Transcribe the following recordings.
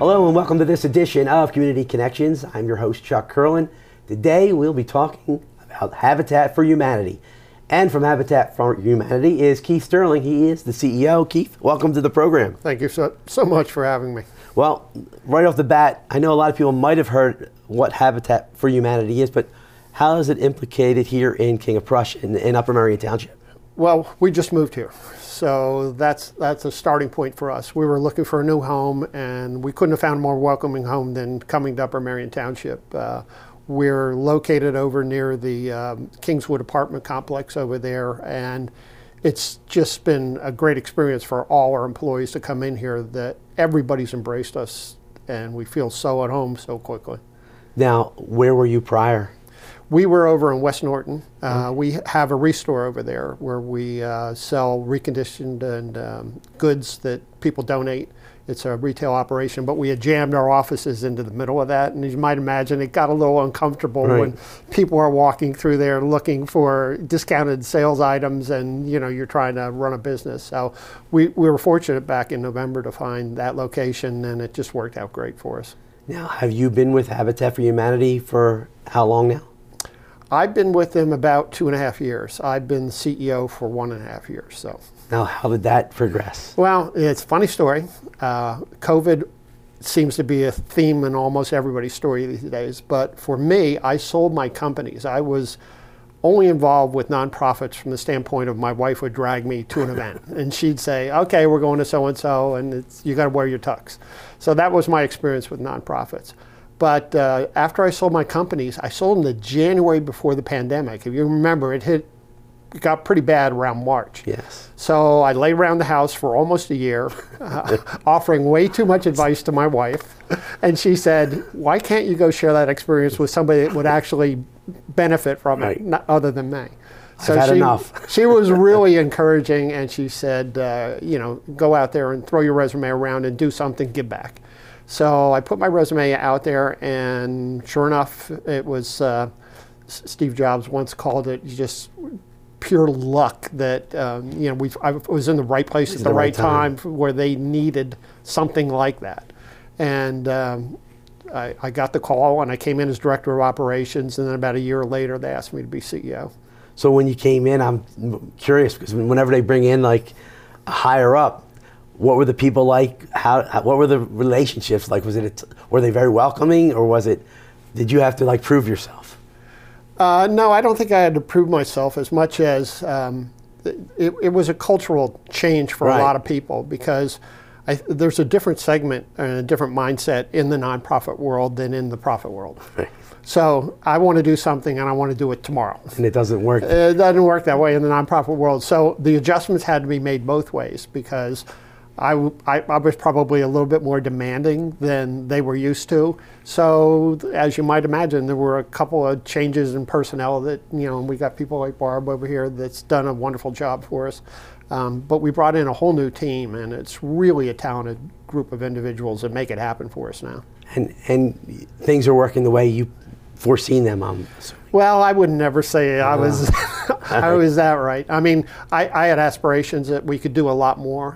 Hello and welcome to this edition of Community Connections. I'm your host, Chuck Curlin. Today we'll be talking about Habitat for Humanity. And from Habitat for Humanity is Keith Sterling. He is the CEO. Keith, welcome to the program. Thank you so much for having me. Well, right off the bat, I know a lot of people might have heard what Habitat for Humanity is, but how is it implicated here in King of Prussia in Upper Merion Township? Well, we just moved here, so that's a starting point for us. We were looking for a new home, and we couldn't have found a more welcoming home than coming to Upper Merion Township. We're located over near the Kingswood apartment complex over there, and it's just been a great experience for all our employees to come in here. That everybody's embraced us, and we feel so at home so quickly. Now, where were you prior? We were over in West Norton. We have a Restore over there where we sell reconditioned and goods that people donate. It's a retail operation, but we had jammed our offices into the middle of that, and as you might imagine, it got a little uncomfortable when people are walking through there looking for discounted sales items, and you're trying to run a business. So we were fortunate back in November to find that location, and it just worked out great for us. Now, have you been with Habitat for Humanity for how long now? I've been with them about 2.5 years. I've been CEO for 1.5 years. So. Now, how did that progress? Well, it's a funny story. COVID seems to be a theme in almost everybody's story these days. But for me, I sold my companies. I was only involved with nonprofits from the standpoint of my wife would drag me to an event. And she'd say, okay, we're going to so-and-so, and you got to wear your tux. So that was my experience with nonprofits. But after I sold my companies, I sold them the January before the pandemic. If you remember, it got pretty bad around March. Yes. So I lay around the house for almost a year, offering way too much advice to my wife. And she said, why can't you go share that experience with somebody that would actually benefit from it, other than me? So I've had enough. She was really encouraging, and she said, go out there and throw your resume around and do something, give back. So I put my resume out there, and sure enough, it was, Steve Jobs once called it just pure luck that, I was in the right place at the right time where they needed something like that. And I got the call, and I came in as director of operations, and then about a year later, they asked me to be CEO. So when you came in, I'm curious, because whenever they bring in like a higher up, what were the people like? What were the relationships like? Were they very welcoming, or did you have to like prove yourself? No, I don't think I had to prove myself as much as it was a cultural change for a lot of people, because there's a different segment and a different mindset in the nonprofit world than in the profit world. Right. So I want to do something, and I want to do it tomorrow. And it doesn't work. It doesn't work that way in the nonprofit world. So the adjustments had to be made both ways, because I was probably a little bit more demanding than they were used to. So as you might imagine, there were a couple of changes in personnel that, and we got people like Barb over here that's done a wonderful job for us. But we brought in a whole new team, and it's really a talented group of individuals that make it happen for us now. And things are working the way you foreseen them, I'm assuming. Well, I would never say I was that right. I mean, I had aspirations that we could do a lot more.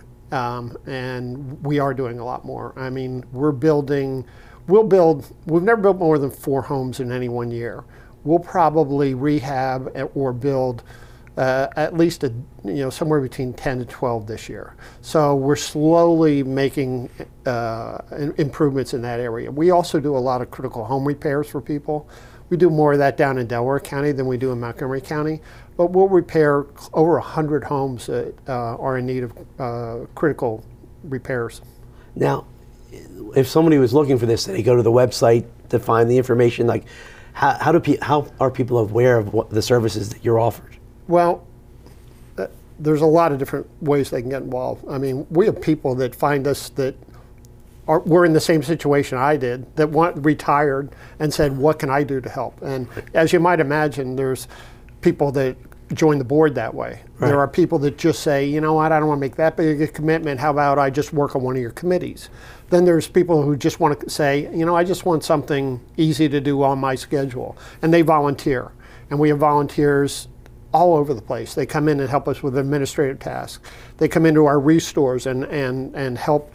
And we are doing a lot more. I mean, we've never built more than 4 homes in any one year. We'll probably rehab or build at least somewhere between 10 to 12 this year. So we're slowly making improvements in that area. We also do a lot of critical home repairs for people. We do more of that down in Delaware County than we do in Montgomery County, but we'll repair over 100 homes that are in need of critical repairs. Now, if somebody was looking for this, they go to the website to find the information. Like, how are people aware of what the services that you're offered? Well, there's a lot of different ways they can get involved. I mean, we have people that find us that were in the same situation I did, that retired and said, what can I do to help? And as you might imagine, there's people that join the board that way. Right. There are people that just say, you know what, I don't want to make that big a commitment. How about I just work on one of your committees? Then there's people who just want to say, I just want something easy to do on my schedule. And they volunteer. And we have volunteers all over the place. They come in and help us with administrative tasks. They come into our restores and help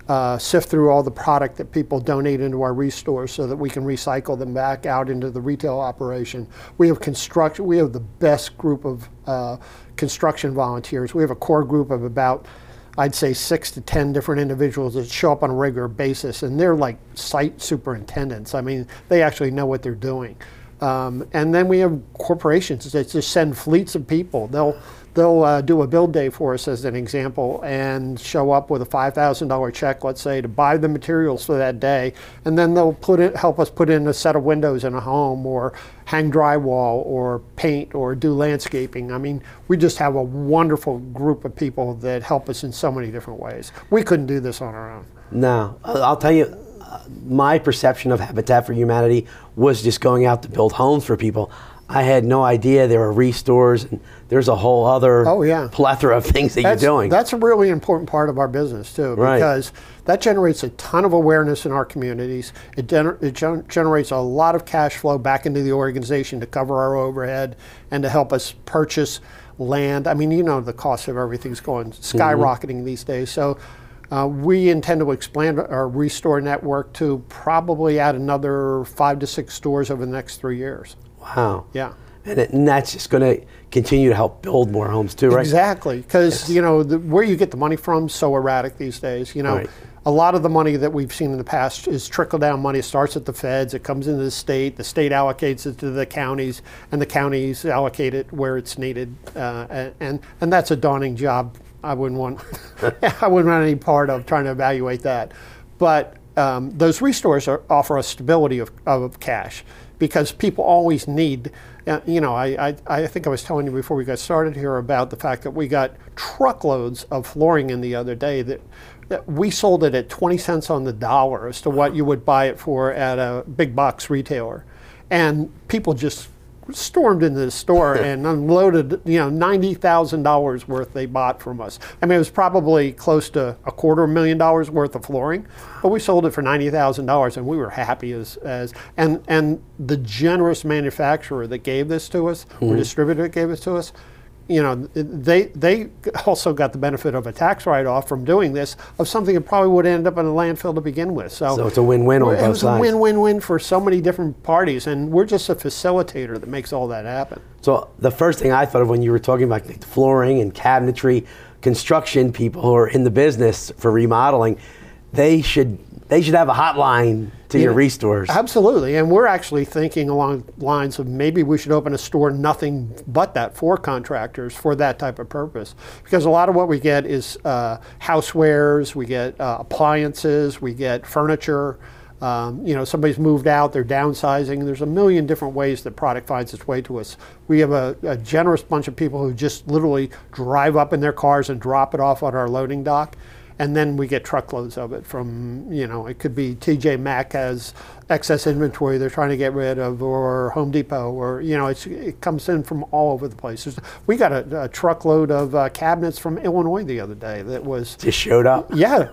sift through all the product that people donate into our restores so that we can recycle them back out into the retail operation. We have construction. We have the best group of construction volunteers. We have a core group of about, I'd say, 6 to 10 different individuals that show up on a regular basis, and they're like site superintendents. I mean, they actually know what they're doing. And then we have corporations that just send fleets of people. They'll do a build day for us, as an example, and show up with a $5,000 check, let's say, to buy the materials for that day, and then they'll help us put in a set of windows in a home, or hang drywall, or paint, or do landscaping. I mean, we just have a wonderful group of people that help us in so many different ways. We couldn't do this on our own. No, I'll tell you, my perception of Habitat for Humanity was just going out to build homes for people. I had no idea there were restores, and there's a whole other plethora of things that you're doing. That's a really important part of our business too, because that generates a ton of awareness in our communities. It generates a lot of cash flow back into the organization to cover our overhead and to help us purchase land. I mean, you know, the cost of everything's going skyrocketing these days. So we intend to expand our restore network to probably add another 5 to 6 stores over the next 3 years. Wow. Yeah. And that's just going to continue to help build more homes too, right? Exactly, because you know where you get the money from is so erratic these days. You know, a lot of the money that we've seen in the past is trickle down money. It starts at the feds, it comes into the state allocates it to the counties, and the counties allocate it where it's needed, and that's a daunting job. I wouldn't want any part of trying to evaluate that, but those restores offer us stability of cash, because people always need, you know, I think I was telling you before we got started here about the fact that we got truckloads of flooring in the other day that we sold it at 20 cents on the dollar as to what you would buy it for at a big box retailer. And people just stormed into the store and unloaded, you know, $90,000 worth they bought from us. I mean, it was probably close to $250,000 worth of flooring, but we sold it for $90,000, and we were happy and the generous manufacturer that gave this to us, or distributor that gave this to us, you know, they also got the benefit of a tax write-off from doing this of something that probably would end up in a landfill to begin with. So it's a win-win on both sides. It was a win-win-win for so many different parties, and we're just a facilitator that makes all that happen. So the first thing I thought of when you were talking about flooring and cabinetry, construction people who are in the business for remodeling, they should have a hotline to your restores. Absolutely, and we're actually thinking along lines of maybe we should open a store nothing but that for contractors for that type of purpose. Because a lot of what we get is housewares, we get appliances, we get furniture. You know, somebody's moved out, they're downsizing. There's a million different ways that product finds its way to us. We have a generous bunch of people who just literally drive up in their cars and drop it off on our loading dock. And then we get truckloads of it from, you know, it could be TJ Maxx has excess inventory they're trying to get rid of, or Home Depot, or, you know, it comes in from all over the place. We got a truckload of cabinets from Illinois the other day that was... Just showed up? Yeah,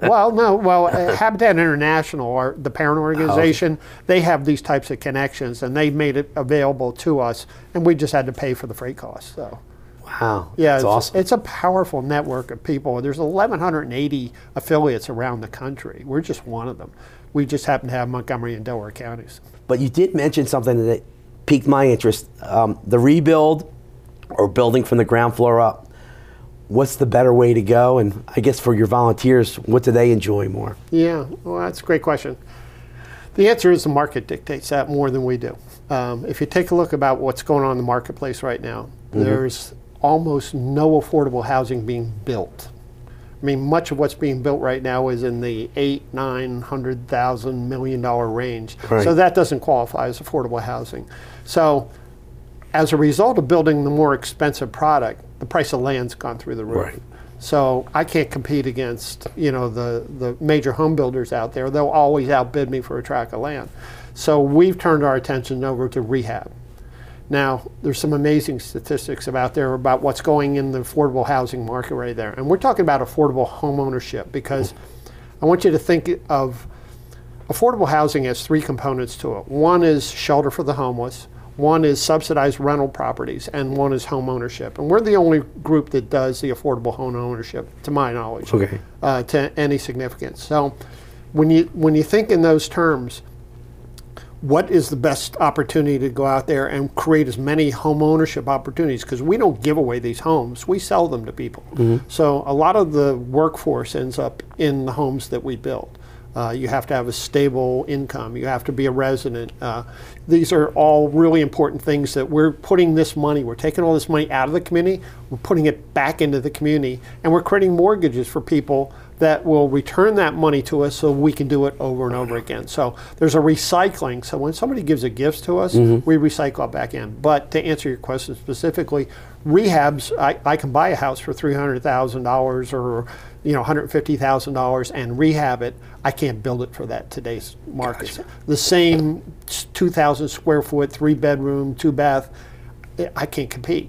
Habitat International, the parent organization, they have these types of connections, and they made it available to us, and we just had to pay for the freight costs, so... Wow, yeah, that's awesome. It's a powerful network of people. There's 1,180 affiliates around the country. We're just one of them. We just happen to have Montgomery and Delaware counties. But you did mention something that piqued my interest. The rebuild, or building from the ground floor up. What's the better way to go? And I guess for your volunteers, what do they enjoy more? Yeah, well, that's a great question. The answer is the market dictates that more than we do. If you take a look about what's going on in the marketplace right now, there's almost no affordable housing being built. I mean, much of what's being built right now is in the $800,000–900,000 million range. Right. So that doesn't qualify as affordable housing. So as a result of building the more expensive product, the price of land's gone through the roof. Right. So I can't compete against, you know, the major home builders out there. They'll always outbid me for a tract of land. So we've turned our attention over to rehab. Now, there's some amazing statistics out there about what's going in the affordable housing market right there. And we're talking about affordable home ownership, because I want you to think of affordable housing as 3 components to it. One is shelter for the homeless, One is subsidized rental properties, and one is home ownership. And we're the only group that does the affordable home ownership, to my knowledge, Okay. To any significance. So when you think in those terms, what is the best opportunity to go out there and create as many home ownership opportunities? Because we don't give away these homes, we sell them to people. So a lot of the workforce ends up in the homes that we build. You have to have a stable income. You have to be a resident. These are all really important things that we're putting this money, we're taking all this money out of the community, we're putting it back into the community, and we're creating mortgages for people that will return that money to us so we can do it over and over again. So there's a recycling. So when somebody gives a gift to us, we recycle it back in. But to answer your question specifically, rehabs, I can buy a house for $300,000 or $150,000 and rehab it. I can't build it for that today's market. Gotcha. The same 2,000 square foot, 3-bedroom, 2-bath, I can't compete.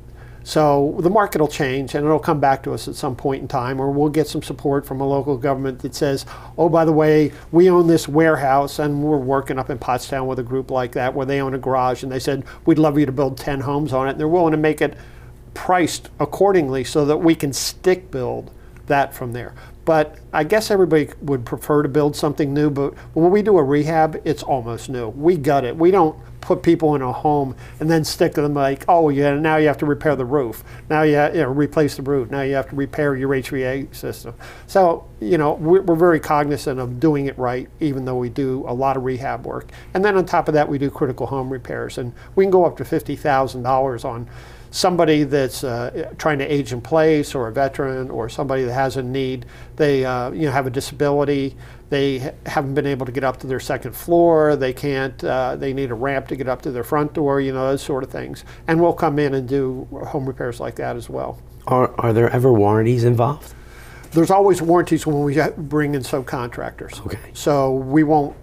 So the market will change and it'll come back to us at some point in time, or we'll get some support from a local government that says, oh, by the way, we own this warehouse, and we're working up in Pottstown with a group like that where they own a garage, and they said, we'd love you to build 10 homes on it. And they're willing to make it priced accordingly so that we can stick build that from there. But I guess everybody would prefer to build something new, but when we do a rehab, it's almost new. We gut it. We don't put people in a home and then stick to them like, oh yeah, now you have to repair the roof. Now you replace the roof. Now you have to repair your HVAC system. So, we're very cognizant of doing it right, even though we do a lot of rehab work. And then on top of that, we do critical home repairs. And we can go up to $50,000 on somebody that's trying to age in place, or a veteran, or somebody that has a need. They have a disability. They haven't been able to get up to their second floor. They can't. They need a ramp to get up to their front door. Those sort of things. And we'll come in and do home repairs like that as well. Are there ever warranties involved? There's always warranties when we bring in subcontractors. Okay. So we won't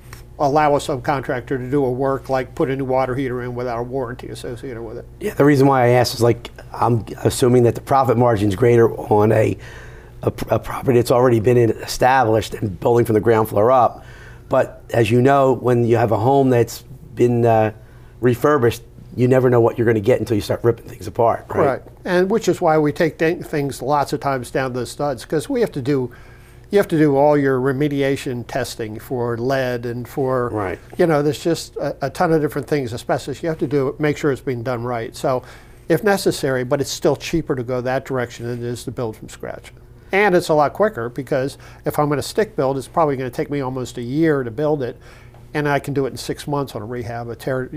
allow a subcontractor to do a work like put a new water heater in without a warranty associated with it. Yeah, the reason why I asked is I'm assuming that the profit margin is greater on a property that's already been established and building from the ground floor up. But as you know, when you have a home that's been refurbished, you never know what you're going to get until you start ripping things apart. Right? Correct. And which is why we take things lots of times down to the studs, because you have to do all your remediation testing for lead and for, right. There's just a ton of different things, asbestos. You have to make sure it's being done right. So if necessary, but it's still cheaper to go that direction than it is to build from scratch. And it's a lot quicker, because if I'm going to stick build, it's probably going to take me almost a year to build it, and I can do it in 6 months on a rehab.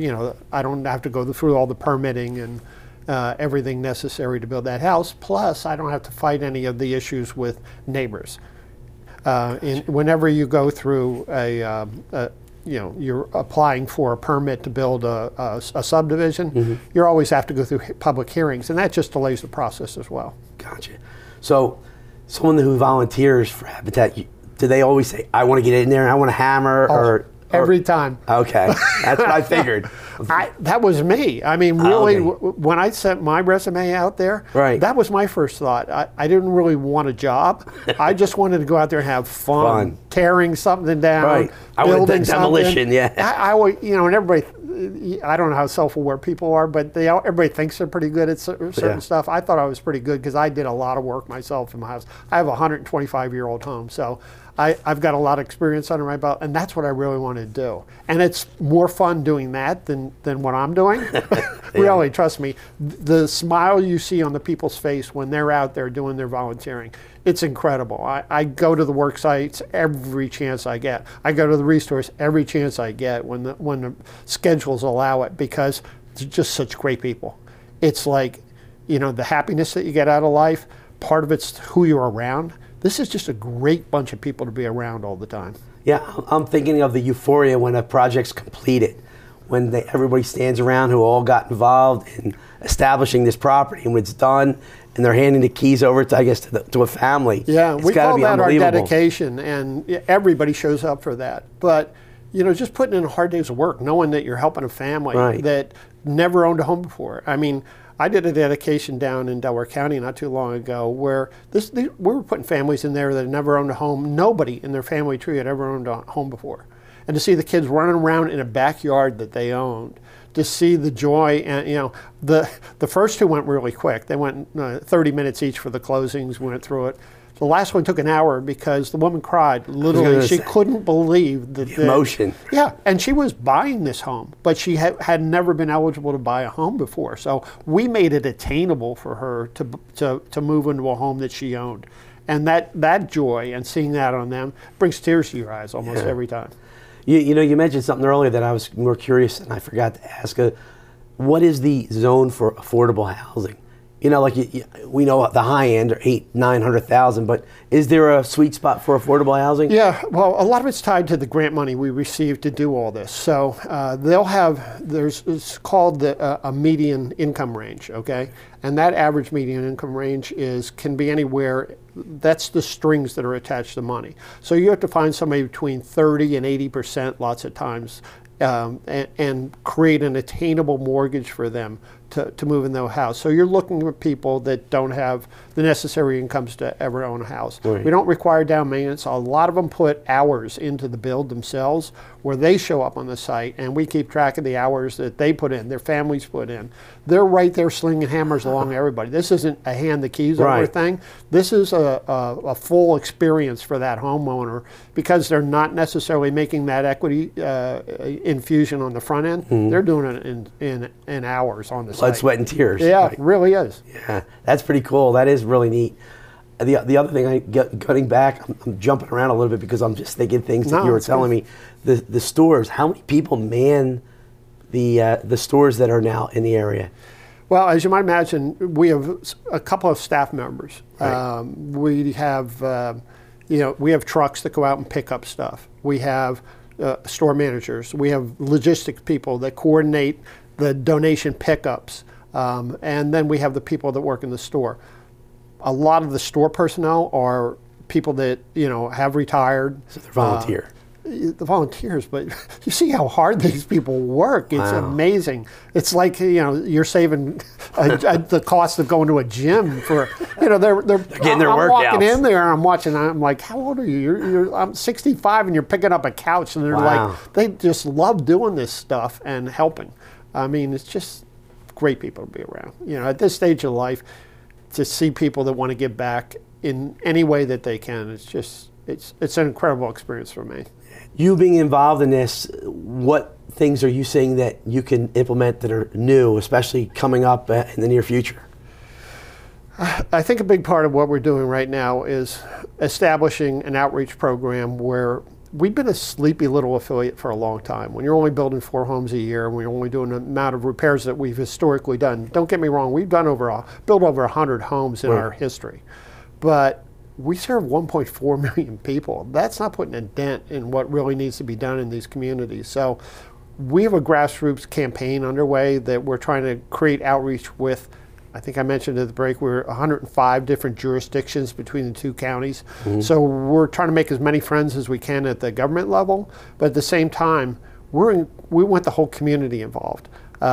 I don't have to go through all the permitting and everything necessary to build that house. Plus, I don't have to fight any of the issues with neighbors. Whenever you go through you're applying for a permit to build a subdivision, you always have to go through public hearings, and that just delays the process as well. Gotcha. So someone who volunteers for Habitat, do they always say, I want to get in there and I want to hammer? Every time. Okay, that's what I figured. That was me. I mean, really, when I sent my resume out there, right. That was my first thought. I didn't really want a job. I just wanted to go out there and have fun. Tearing something down, right. building demolition, something. Yeah. And everybody, I don't know how self-aware people are, but everybody thinks they're pretty good at certain stuff. I thought I was pretty good because I did a lot of work myself in my house. I have a 125-year-old home, so I've got a lot of experience under my belt, and that's what I really want to do. And it's more fun doing that than what I'm doing. Really, trust me. The smile you see on the people's face when they're out there doing their volunteering, it's incredible. I go to the work sites every chance I get. I go to the restores every chance I get when the schedules allow it, because they're just such great people. It's like, the happiness that you get out of life, part of it's who you're around. This is just a great bunch of people to be around all the time. Yeah, I'm thinking of the euphoria when a project's completed, when everybody stands around who all got involved in establishing this property, and when it's done, and they're handing the keys over to a family. Yeah, it's we call that our unbelievable. dedication, and everybody shows up for that. But just putting in hard days of work, knowing that you're helping a family that never owned a home before. I mean, I did a dedication down in Delaware County not too long ago where we were putting families in there that had never owned a home. Nobody in their family tree had ever owned a home before. And to see the kids running around in a backyard that they owned, to see the joy. And the first two went really quick. They went 30 minutes each for the closings. We went through it. The last one took an hour because the woman cried. Literally, she couldn't believe the emotion. Yeah, and she was buying this home, but she had never been eligible to buy a home before. So we made it attainable for her to move into a home that she owned. And that joy and seeing that on them brings tears to your eyes almost every time. You mentioned something earlier that I was more curious and I forgot to ask. What is the zone for affordable housing? Like we know the high end are 800,000-900,000, but is there a sweet spot for affordable housing? Yeah, well, a lot of it's tied to the grant money we receive to do all this. So it's called a median income range, okay? And that average median income range can be anywhere. That's the strings that are attached to money. So you have to find somebody between 30 and 80% lots of times, and create an attainable mortgage for them to move in their house. So you're looking at people that don't have the necessary incomes to ever own a house. Right. We don't require down maintenance. A lot of them put hours into the build themselves where they show up on the site, and we keep track of the hours that they put in, their families put in. They're right there slinging hammers along to everybody. This isn't a hand the keys over thing. This is a full experience for that homeowner because they're not necessarily making that equity infusion on the front end. Mm-hmm. They're doing it in hours on the site. Blood, sweat, and tears. Yeah, it really is. Yeah, that's pretty cool. That is really neat. The other thing, getting back, I'm jumping around a little bit because I'm just thinking things that you were telling me. The stores, how many people man the stores that are now in the area? Well, as you might imagine, we have a couple of staff members. Right. We have, we have trucks that go out and pick up stuff. We have store managers. We have logistics people that coordinate the donation pickups. And then we have the people that work in the store. A lot of the store personnel are people that, have retired. So they're volunteer. The volunteers, but you see how hard these people work. It's amazing. It's like, you're saving the cost of going to a gym for, they're getting their workouts. I'm walking in there and I'm watching, I'm like, how old are you? I'm 65 and you're picking up a couch, and they're like, they just love doing this stuff and helping. I mean, it's just great people to be around. At this stage of life, to see people that want to give back in any way that they can, it's an incredible experience for me. You being involved in this, what things are you seeing that you can implement that are new, especially coming up in the near future? I think a big part of what we're doing right now is establishing an outreach program where we've been a sleepy little affiliate for a long time. When you're only building 4 homes a year, and we're only doing the amount of repairs that we've historically done, don't get me wrong, we've done built over 100 homes in our history. But we serve 1.4 million people. That's not putting a dent in what really needs to be done in these communities. So we have a grassroots campaign underway that we're trying to create outreach with. I think I mentioned at the break, we're 105 different jurisdictions between the 2 counties. Mm-hmm. So we're trying to make as many friends as we can at the government level, but at the same time, we want the whole community involved.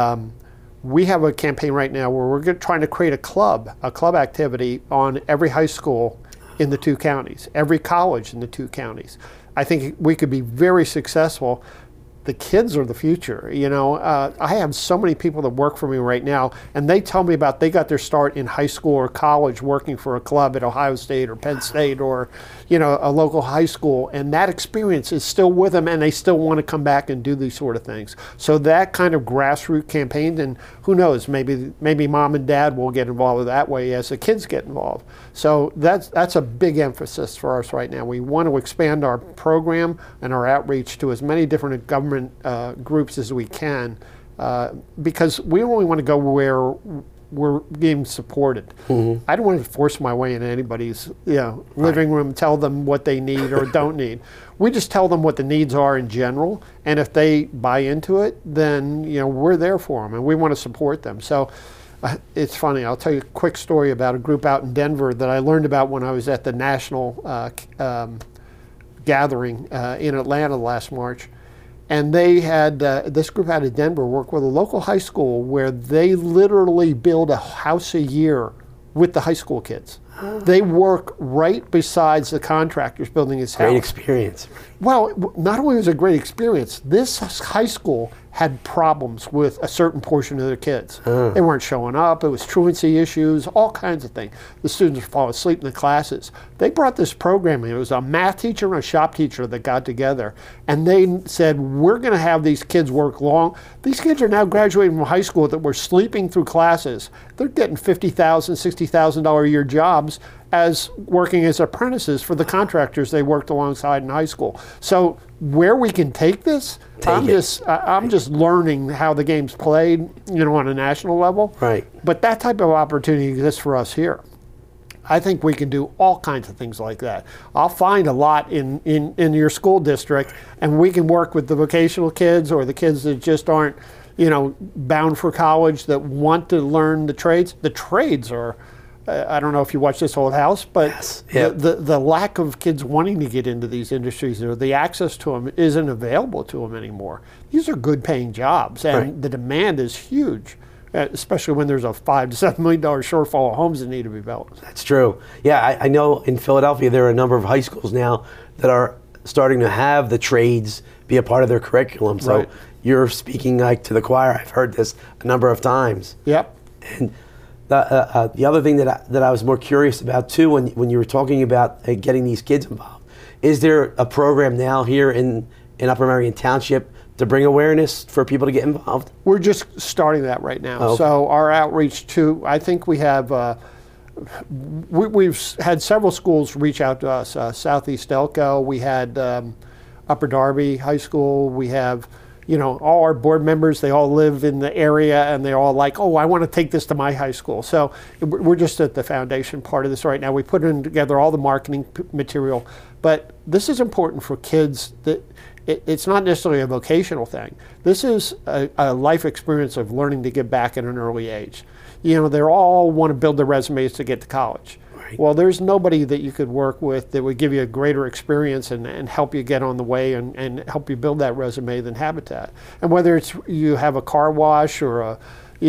We have a campaign right now where we're trying to create a club activity on every high school in the 2 counties, every college in the 2 counties. I think we could be very successful. The kids are the future. I have so many people that work for me right now, and they tell me about they got their start in high school or college working for a club at Ohio State or Penn State or, a local high school, and that experience is still with them, and they still want to come back and do these sort of things. So that kind of grassroots campaign, and who knows, maybe mom and dad will get involved that way as the kids get involved. So that's a big emphasis for us right now. We want to expand our program and our outreach to as many different government groups as we can, because we only want to go where we're being supported. Mm-hmm. I don't want to force my way into anybody's living room, tell them what they need or don't need. We just tell them what the needs are in general, and if they buy into it, then we're there for them, and we want to support them. So it's funny. I'll tell you a quick story about a group out in Denver that I learned about when I was at the national gathering in Atlanta last March. And they had, this group out of Denver work with a local high school where they literally build a house a year with the high school kids. They work right besides the contractors building his house. Great experience. Well, not only was it a great experience, this high school had problems with a certain portion of their kids. They weren't showing up. It was truancy issues, all kinds of things. The students would fall asleep in the classes. They brought this program in. It was a math teacher and a shop teacher that got together, and they said, we're going to have these kids work long. These kids are now graduating from high school that were sleeping through classes. They're getting $50,000, $60,000 a year jobs as working as apprentices for the contractors they worked alongside in high school. So where we can take this, I'm just learning how the game's played, on a national level. Right. But that type of opportunity exists for us here. I think we can do all kinds of things like that. I'll find a lot in your school district, and we can work with the vocational kids or the kids that just aren't, bound for college, that want to learn the trades. The trades are, I don't know if you watch This Old House, but yes. Yep. the lack of kids wanting to get into these industries, or the access to them isn't available to them anymore. These are good paying jobs, and the demand is huge, especially when there's a $5 to $7 million shortfall of homes that need to be built. That's true. Yeah, I know in Philadelphia there are a number of high schools now that are starting to have the trades be a part of their curriculum. So you're speaking like to the choir. I've heard this a number of times. Yep. And the other thing that I was more curious about too, when you were talking about getting these kids involved, is there a program now here in Upper Merion Township to bring awareness for people to get involved? We're just starting that right now. Okay. So our outreach I think we have, we've had several schools reach out to us. Southeast Elko, we had Upper Darby High School, we have, all our board members, they all live in the area, and they're all like, oh, I want to take this to my high school. So we're just at the foundation part of this right now. We put together all the marketing material, but this is important for kids. That it's not necessarily a vocational thing. This is a life experience of learning to give back at an early age. They all want to build their resumes to get to college. Well, there's nobody that you could work with that would give you a greater experience and help you get on the way and help you build that resume than Habitat. And whether it's you have a car wash or a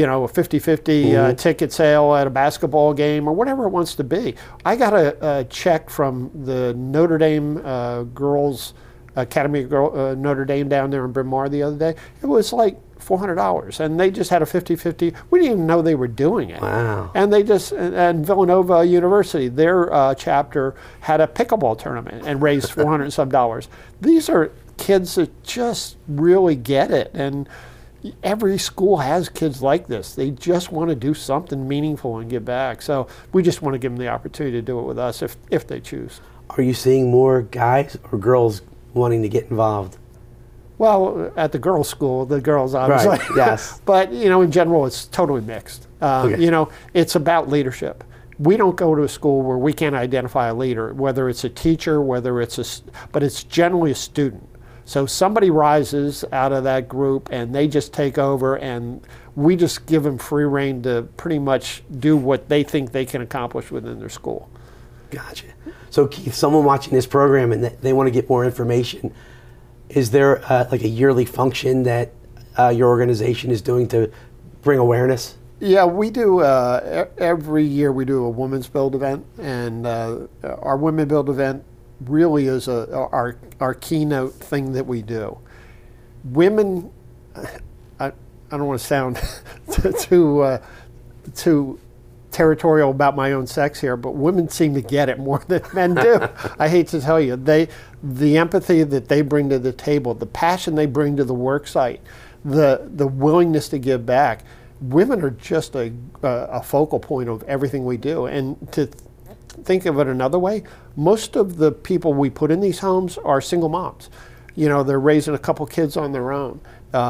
50-50 ticket sale at a basketball game or whatever it wants to be. I got a check from the Notre Dame Girls Academy of Notre Dame down there in Bryn Mawr the other day. It was like $400, and they just had a 50-50. We didn't even know they were doing it. Wow. And and Villanova University, their chapter had a pickleball tournament and raised $400 and some. These are kids that just really get it, and every school has kids like this. They just want to do something meaningful and give back. So we just want to give them the opportunity to do it with us if they choose. Are you seeing more guys or girls wanting to get involved? Well, at the girls' school, the girls obviously. Right, yes. But, in general, it's totally mixed. Okay. It's about leadership. We don't go to a school where we can't identify a leader, whether it's a teacher, but it's generally a student. So somebody rises out of that group and they just take over, and we just give them free rein to pretty much do what they think they can accomplish within their school. Gotcha. So Keith, someone watching this program and they want to get more information, is there like a yearly function that your organization is doing to bring awareness? Yeah, we do. Every year we do a Women's Build event, and our Women Build event really is our keynote thing that we do. Women, I don't want to sound too territorial about my own sex here, but women seem to get it more than men do. I hate to tell you, the empathy that they bring to the table, the passion they bring to the work site, the willingness to give back. Women are just a focal point of everything we do. And to think of it another way, most of the people we put in these homes are single moms. They're raising a couple kids on their own.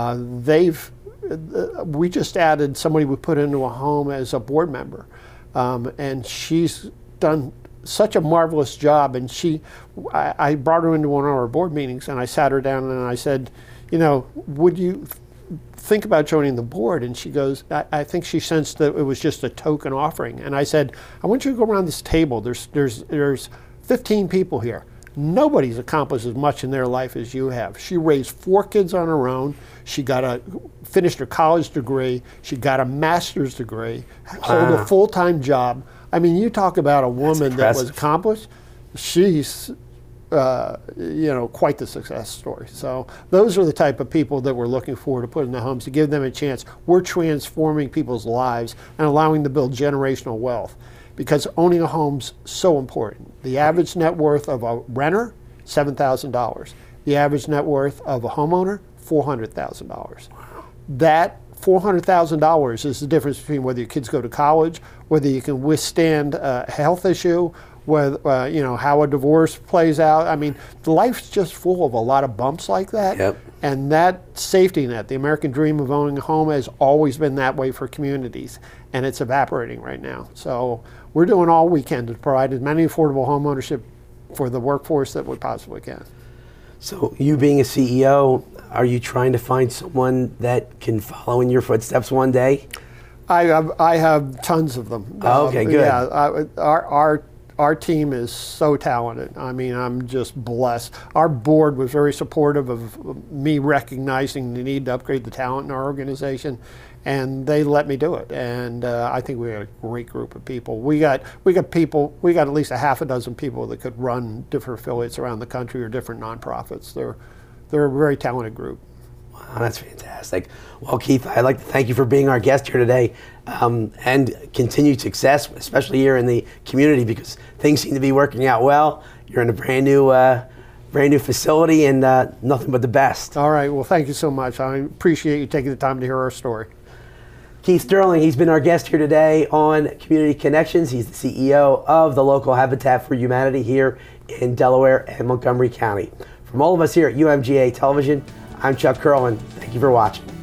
We just added somebody we put into a home as a board member, and she's done such a marvelous job. And I brought her into one of our board meetings, and I sat her down and I said, would you think about joining the board? And she goes, I think she sensed that it was just a token offering. And I said, I want you to go around this table. There's 15 people here. Nobody's accomplished as much in their life as you have. She raised 4 kids on her own. She finished her college degree. She got a master's degree, hold a full-time job. I mean, you talk about a woman that was accomplished. She's quite the success story. So those are the type of people that we're looking for to put in the homes, to give them a chance. We're transforming people's lives and allowing them to build generational wealth, because owning a home's so important. The average net worth of a renter, $7,000. The average net worth of a homeowner, $400,000. That $400,000 is the difference between whether your kids go to college, whether you can withstand a health issue, whether, how a divorce plays out. I mean, life's just full of a lot of bumps like that. Yep. And that safety net, the American dream of owning a home, has always been that way for communities, and it's evaporating right now. So we're doing all we can to provide as many affordable home ownership for the workforce that we possibly can. So you being a CEO, are you trying to find someone that can follow in your footsteps one day? I have tons of them. Oh, okay, good. Yeah, our team is so talented. I mean, I'm just blessed. Our board was very supportive of me recognizing the need to upgrade the talent in our organization, and they let me do it. And I think we got a great group of people. We got at least a half a dozen people that could run different affiliates around the country or different nonprofits. They're a very talented group. Wow, that's fantastic. Well, Keith, I'd like to thank you for being our guest here today, and continued success, especially here in the community, because things seem to be working out well. You're in a brand new facility, and nothing but the best. All right. Well, thank you so much. I appreciate you taking the time to hear our story. Keith Sterling, he's been our guest here today on Community Connections. He's the CEO of the local Habitat for Humanity here in Delaware and Montgomery County. From all of us here at UMGA Television, I'm Chuck Curlin. Thank you for watching.